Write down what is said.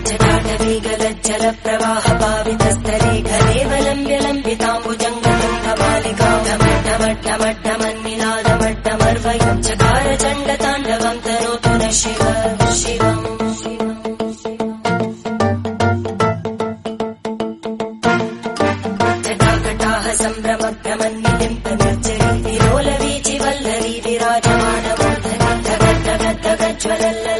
जटाटवीगलज्जल प्रवाह पावितस्तरे घरेवलम्ब्य लम्बिताम्बुजङ्गमट्टमट्टमट्टमन्निनादमट्टमर्वयं चकार चण्डताण्डवं तनोतु न शिव शिवम् जटाकटाह सम्भ्रमभ्रमन्निलिम्प निर्जरी विलोलवीचि वल्लरी विराजमानमूर्धनि धगद्धगद्धगज्ज्वलल्ल